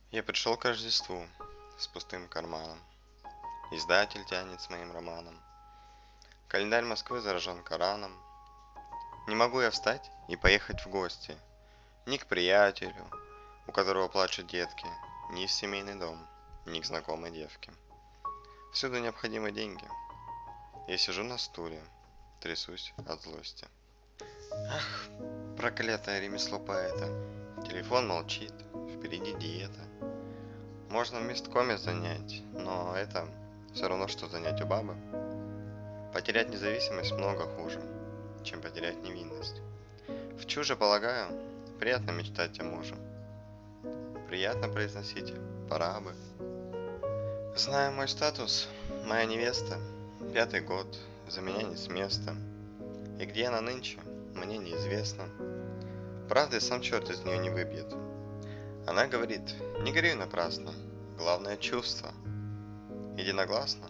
Я пришел к Рождеству с пустым карманом. Издатель тянет с моим романом. Календарь Москвы заражен Кораном. Не могу я встать и поехать в гости. Ни к приятелю, у которого плачут детки, ни в семейный дом, ни к знакомой девке. Всюду необходимы деньги. Я сижу на стуле, трясусь от злости. Ах, проклятое ремесло поэта. Телефон молчит, впереди диета. Можно в месткоме занять, но это все равно, что занять у бабы. Потерять независимость много хуже, чем потерять невинность. В чуже, полагаю, приятно мечтать о муже. Приятно произносить «пора бы». Зная мой статус, моя невеста, 5-й год, за меня не с места. И где она нынче, мне неизвестно. Правда, сам черт из нее не выбьет. Она говорит, не горюй напрасно, главное чувство. Единогласно.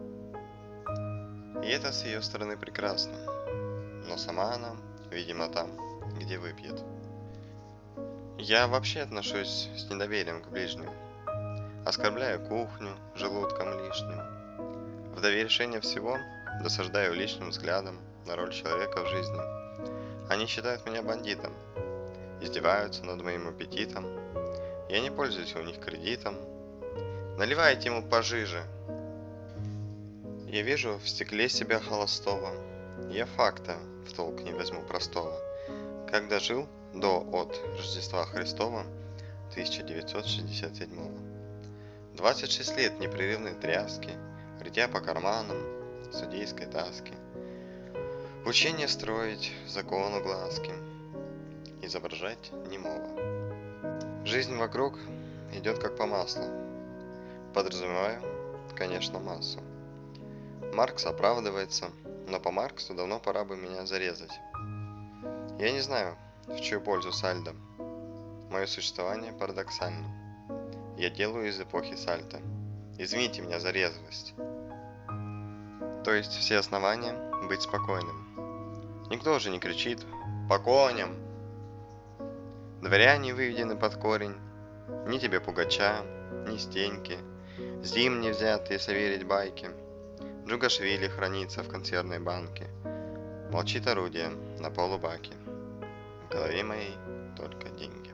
И это с ее стороны прекрасно. Но сама она, видимо, там, где выпьет. Я вообще отношусь с недоверием к ближним. Оскорбляю кухню желудком лишним. В довершение всего досаждаю личным взглядом на роль человека в жизни. Они считают меня бандитом, издеваются над моим аппетитом. Я не пользуюсь у них кредитом. Наливайте ему пожиже. Я вижу в стекле себя холостого. Я факта в толк не возьму простого. Когда жил от Рождества Христова 1967. 26 лет непрерывной тряски, рытья по карманам, судейской таски. Учение строить, закону глазки, изображать немого. Жизнь вокруг идет как по маслу. Подразумеваю, конечно, массу. Маркс оправдывается, но по Марксу давно пора бы меня зарезать. Я не знаю, в чью пользу сальдо. Мое существование парадоксально. Я делаю из эпохи сальто. Извините меня за резвость. То есть все основания быть спокойным. Никто уже не кричит «По коням!». Дворяне выведены под корень. Ни тебе пугача, ни стеньки. Зим не взят, если верить байке. Джугашвили хранится в консервной банке. Молчит орудие на полубаке. В голове моей только деньги.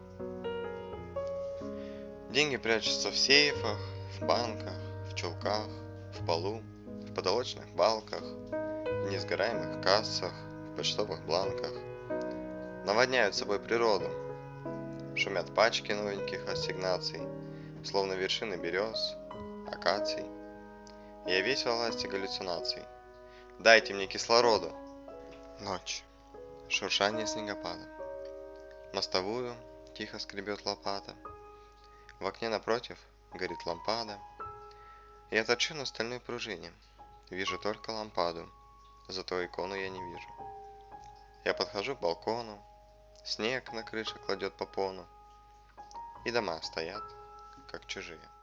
Деньги прячутся в сейфах, в банках, в чулках, в полу, в потолочных балках, в несгораемых кассах, в почтовых бланках. Наводняют собой природу. Шумят пачки новеньких ассигнаций, словно вершины берез, акаций. Я весь во власти галлюцинаций. Дайте мне кислороду. Ночь. Шуршание снегопада. Мостовую тихо скребет лопата. В окне напротив горит лампада. Я торчу на стальной пружине. Вижу только лампаду, зато икону я не вижу. Я подхожу к балкону. Снег на крыше кладет попону. И дома стоят, как чужие.